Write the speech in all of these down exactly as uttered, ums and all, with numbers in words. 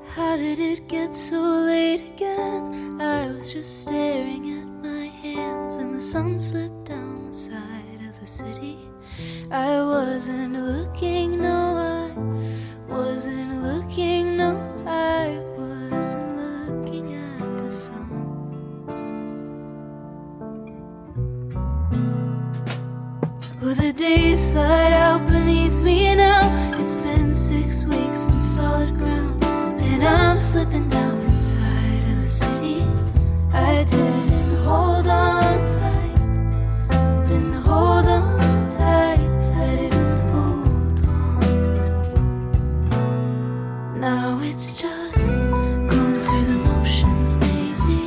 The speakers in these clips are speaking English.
How did it get so late again? I was just staring at my hands and the sun slipped down the side of the city. I wasn't looking, no, I wasn't looking, no, I wasn't looking at the sun. Oh, the days slide out beneath me now. It's been six weeks in solid ground, and I'm slipping down inside of the city. I didn't hold on tight, didn't hold on tight, I didn't hold on. Now it's just going through the motions, maybe.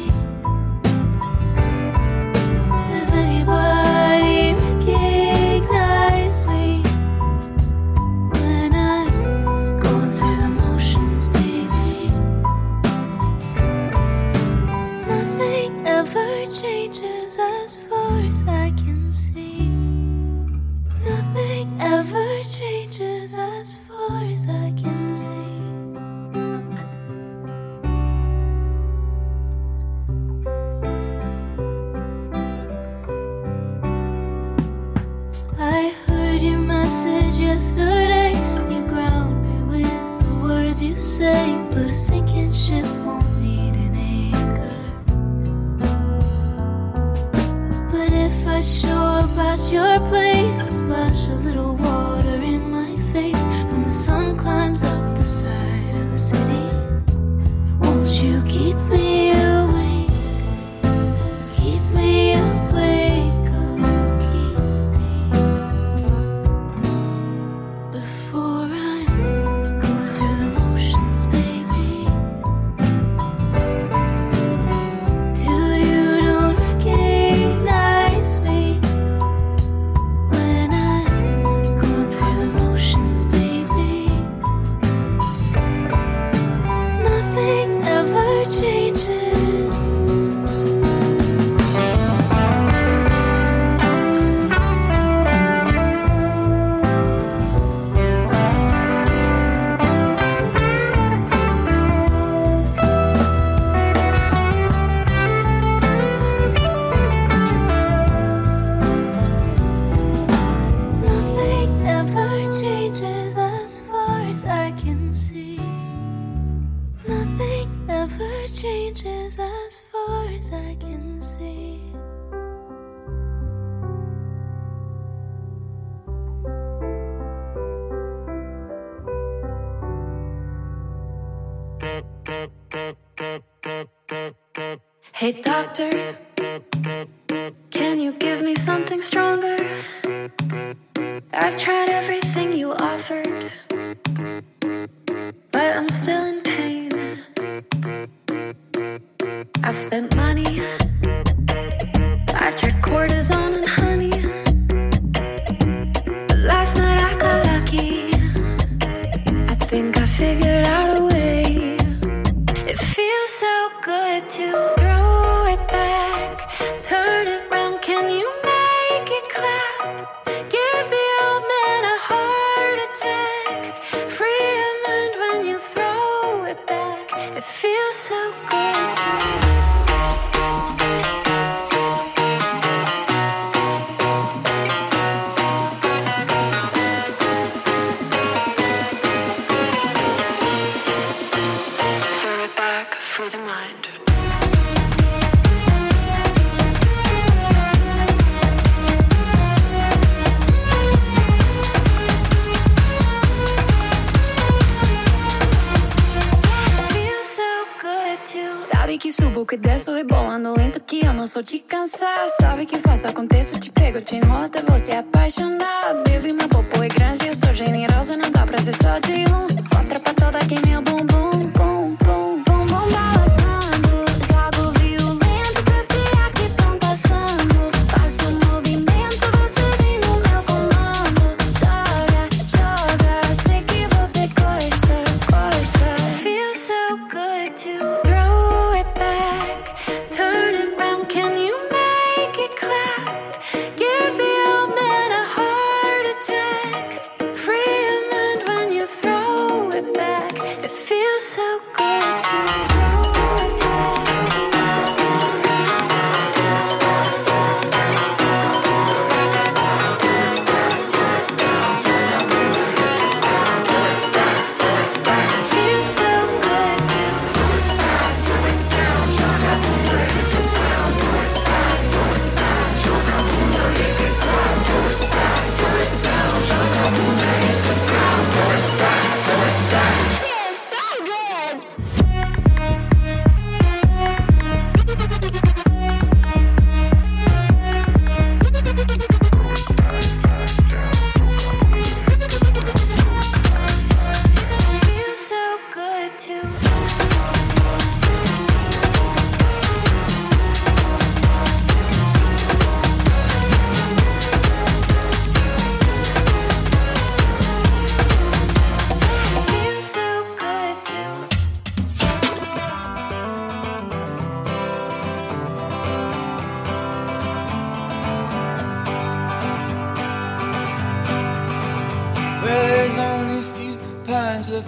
Does anybody recognize me when I'm going through the motions, baby? Nothing ever changes as far as I can see. Nothing ever changes as far as I can see. I heard your message yesterday. You ground me with the words you say, but a sinking ship won't need an anchor. But if I show up at your place, splash a little water in my face when the sun climbs up the side of the city, won't you keep me awake? Keep me awake, oh, keep me before I'm going through the motions, baby. Till you don't recognize me when I'm going through the motions, baby. Nothing ever changes. Nothing ever changes as far as I can see. Nothing ever changes as far as I can see. Hey doctor, can you give me something stronger? I've tried everything you offered, but I'm still in pain. I've spent money, I tried cortisone and honey, but last night I got lucky. I think I figured out a way. It feels so good to throw it back, turn it round, can you make it clap? Give the old man a heart attack, free your mind when you throw it back. It feels so good to throw it back through the mind. Feels so good to. Sabe que subo, que desço, rebolando lento, que eu não sou de cansar. Sabe que faço, aconteço, te pego, te enrolo até você apaixonar. Baby, meu popo é grande, eu sou generosa, não dá pra ser só de um. Outra pra toda que meu bumbum, bum, bum, bum, bum, balançando. Jogo violento pra esfriar que tão passando. Faço movimento, você vem no meu comando. Joga, joga, sei que você gosta, gosta. Feels so good to throw it back, turn it round, can you make it clap? Give the old man a heart attack, free your mind when you throw it back. It feels so good.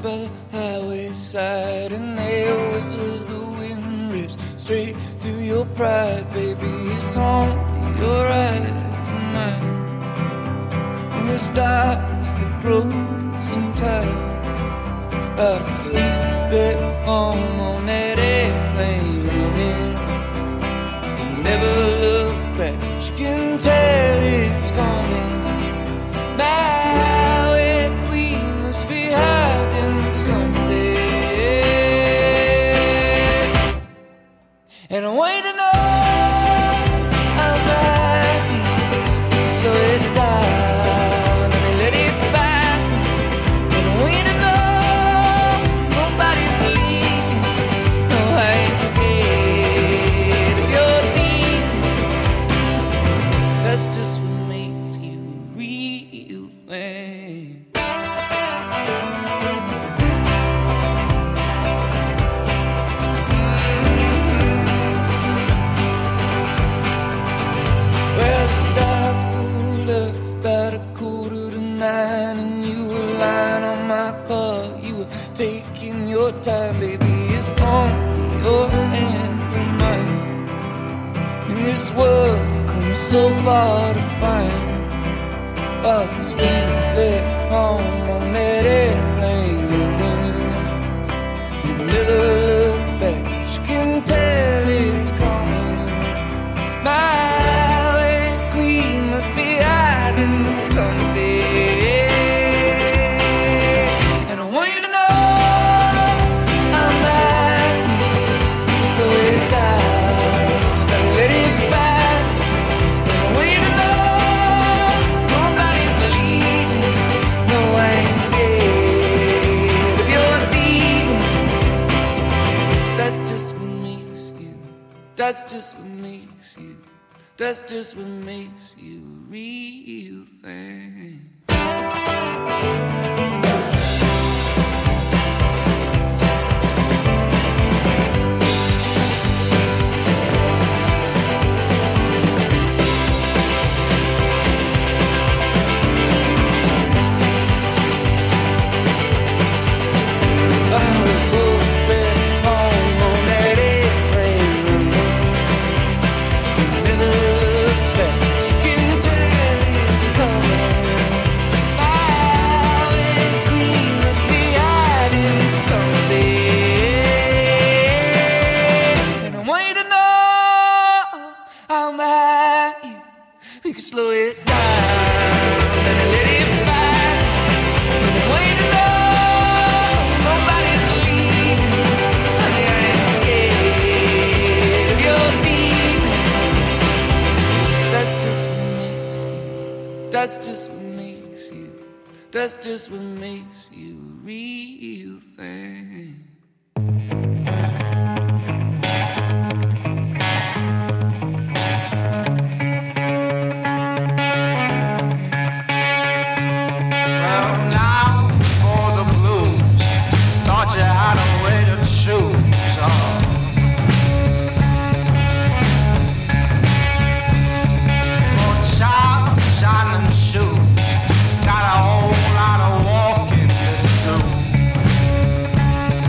by the highway side, and there whistles the wind rips straight through your pride, baby. It's only your eyes and mine in this darkness that grows in time. I see that home on that airplane running, never look back. She can tell it's coming. My way queen must be hiding someday, and I wait to know I might be slow it down and let it fight. And I wait to know nobody's leaving. No, I ain't scared of your leaving. That's just what makes you real thing. Well, the stars pulled up about a quarter to nine, and you were lying on my car. You were taking your time, baby. It's on your hands and mine. In this world, come so far to find. I can sleep back home on that airplane. You never look back. She can tell it's coming. My way queen must be hiding someday, and I want you to know I'm happy. Slow it down and let it fight. And I want you to know nobody's leaving. No, I ain't scared of your leaving. That's just what makes you. That's just what makes you. That's just what makes you a real thing. I was hoping home on that airplane. Never look back. She can tell it's coming. My way queen must be hiding someday, and I want you to know I'm at you. We can slow it down and let it fly. And I want you to know nobody's leaving. Honey, I ain't scared of your leaving. That's just what makes you. That's just what makes you. That's just what makes you a real thing. Well, now for the blues. Thought you had a way to choose. Oh. Oh, child, shining shoes. Got a whole lot of walking to do.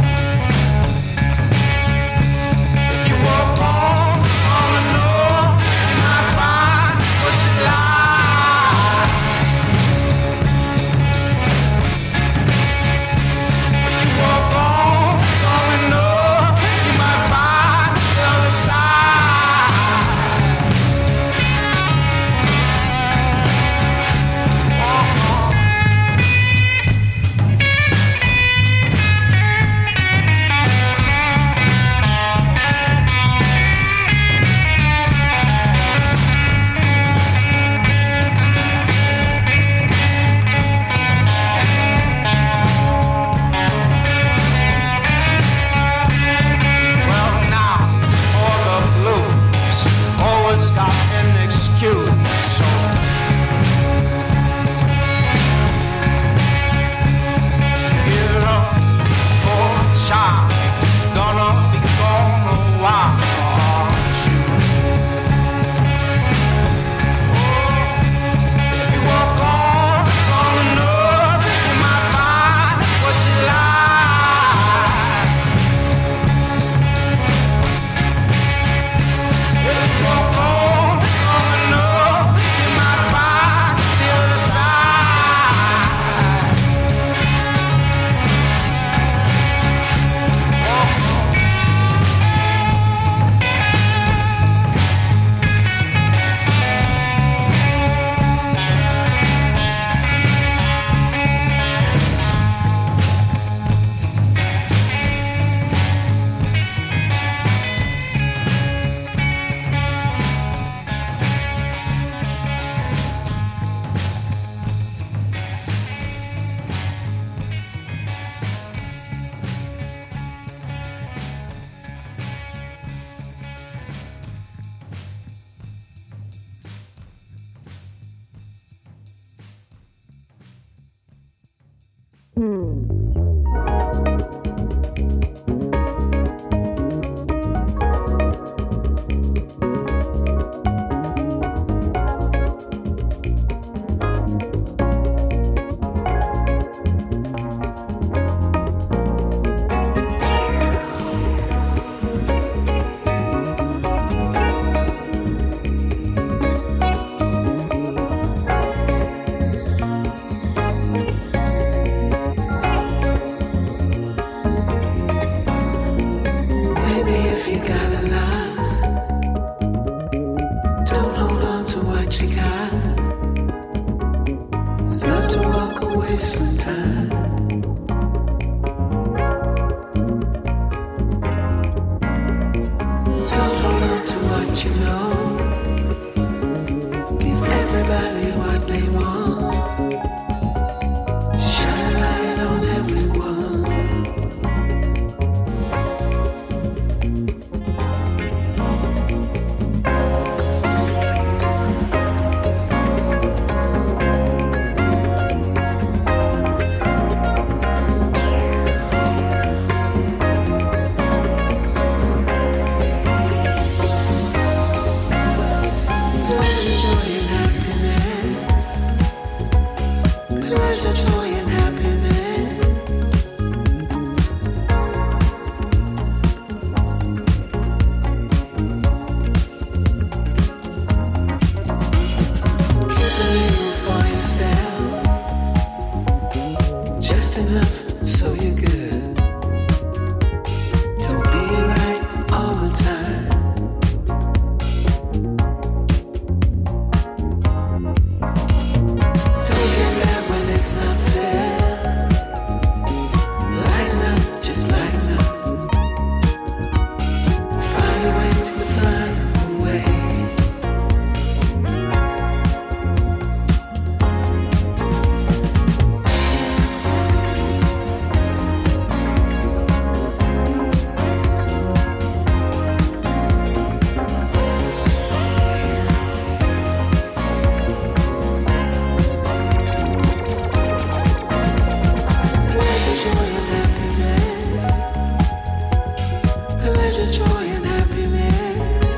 pleasure, joy, and happiness.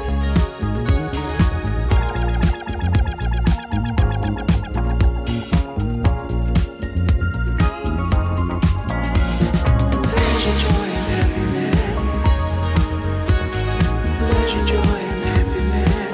Pleasure, joy, and happiness. Pleasure, joy, and happiness.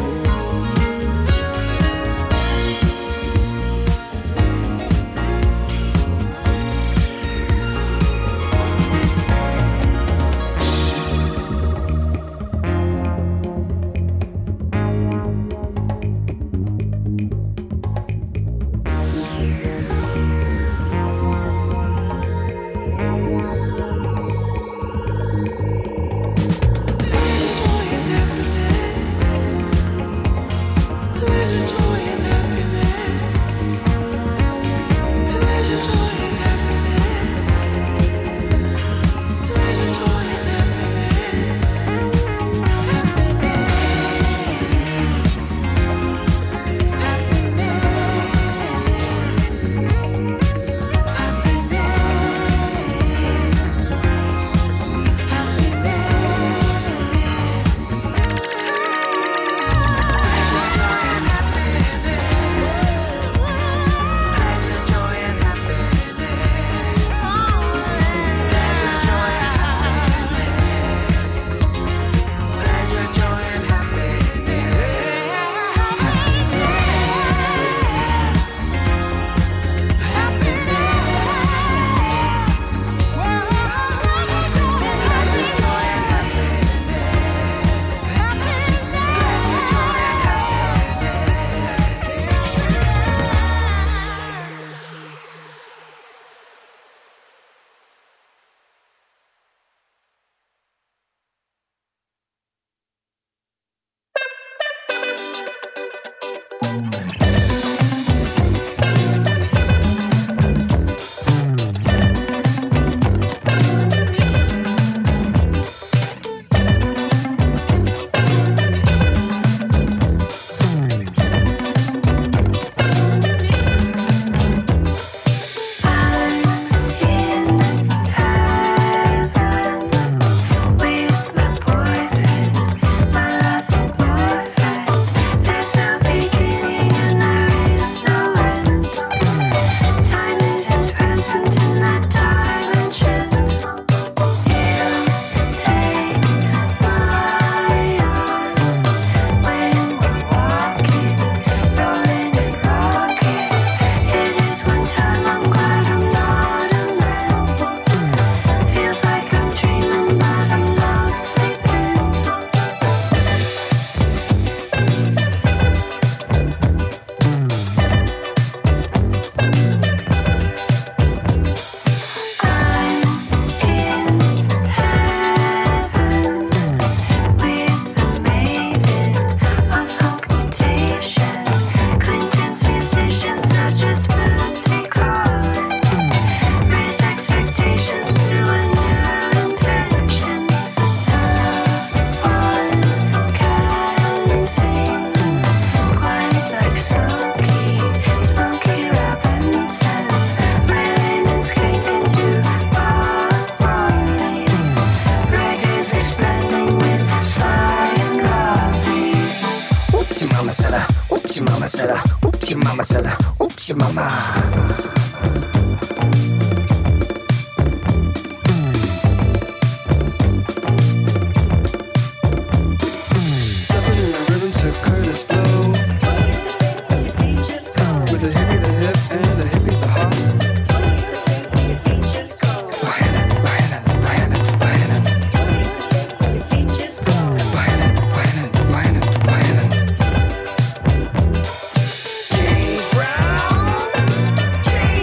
James Brown.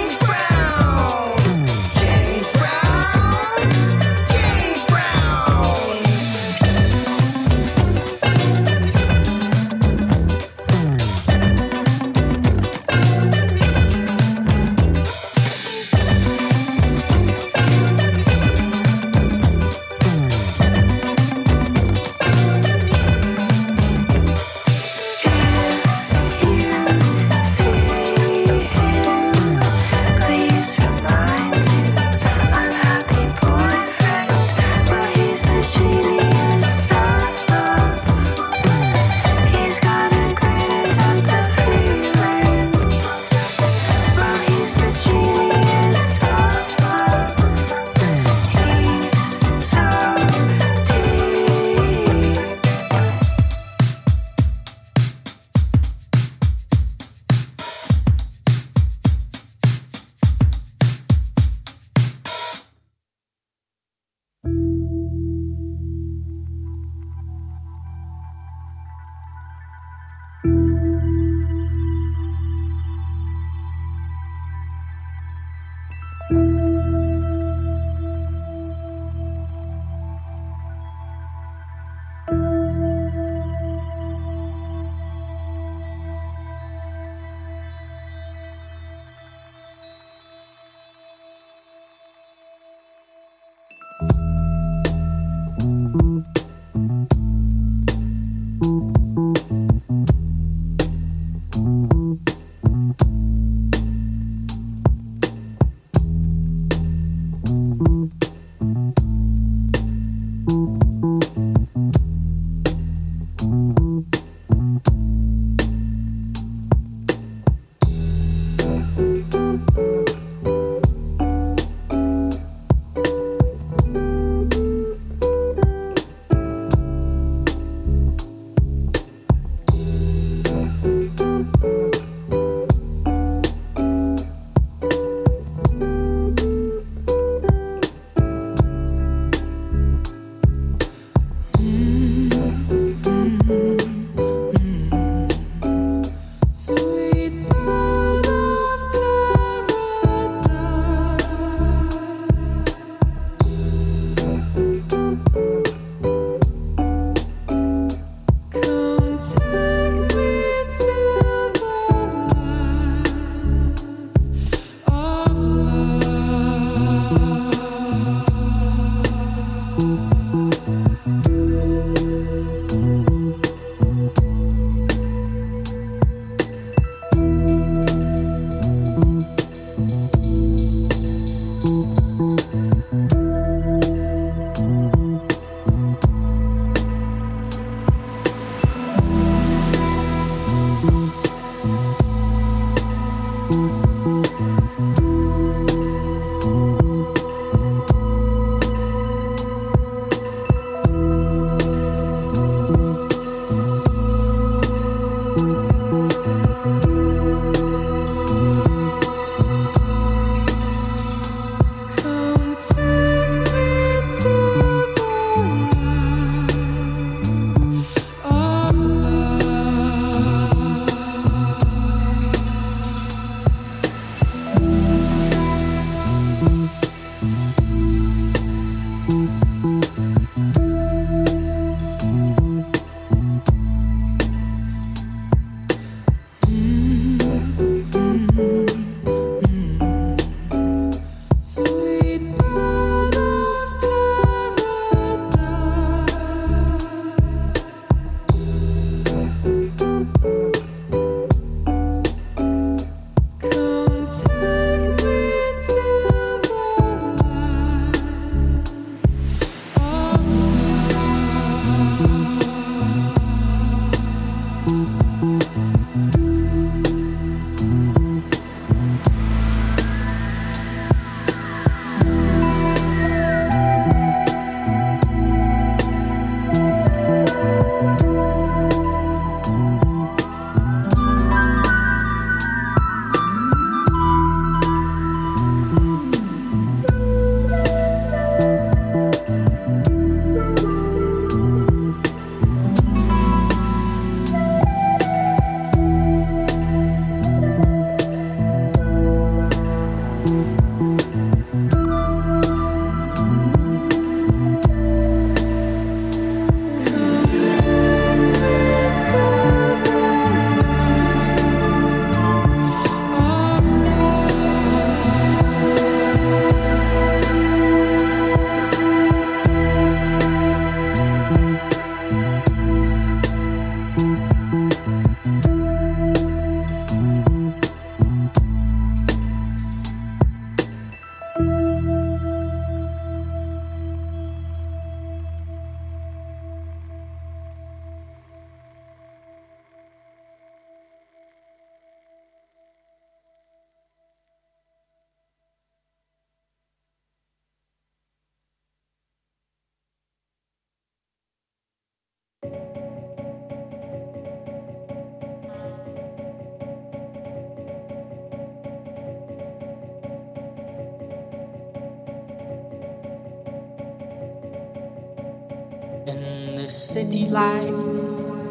in the city lights,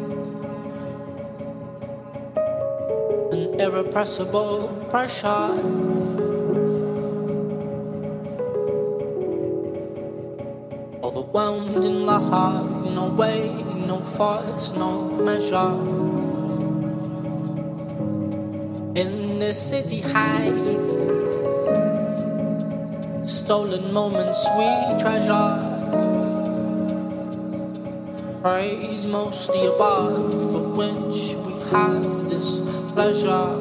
an irrepressible pressure. Overwhelmed in love, no way, no force, no measure. In the city heights, stolen moments we treasure. Praise mostly above, for which we have this pleasure.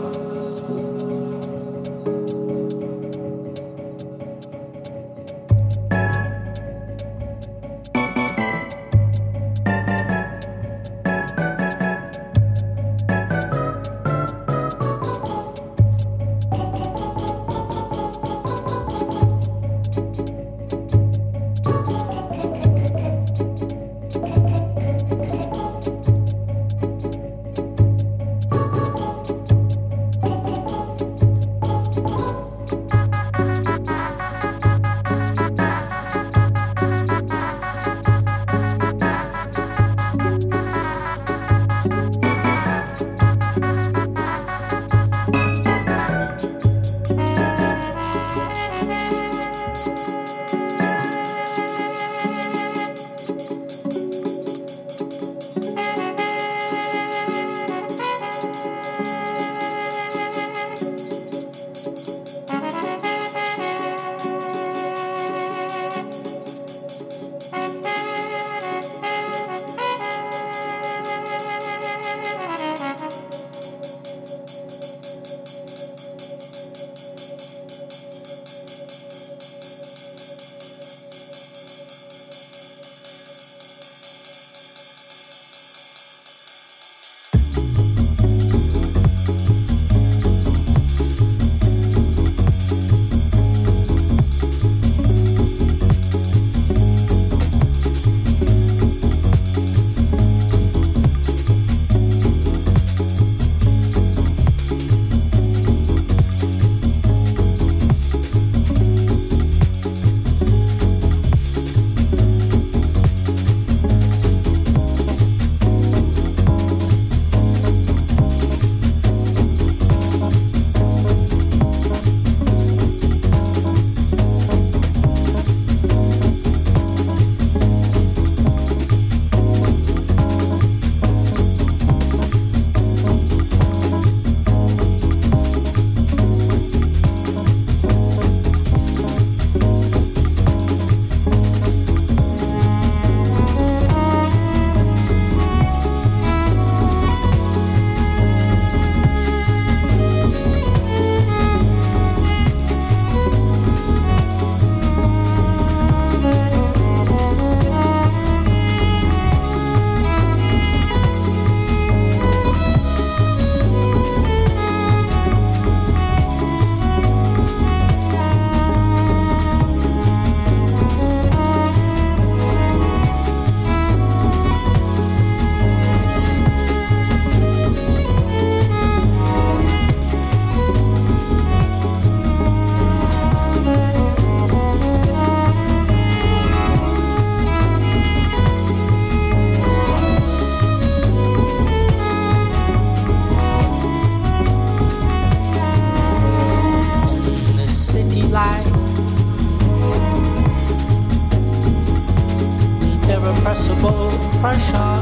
Irrepressible pressure.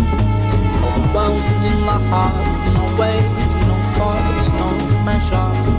Overwhelmed in my heart, no way, no force, no measure.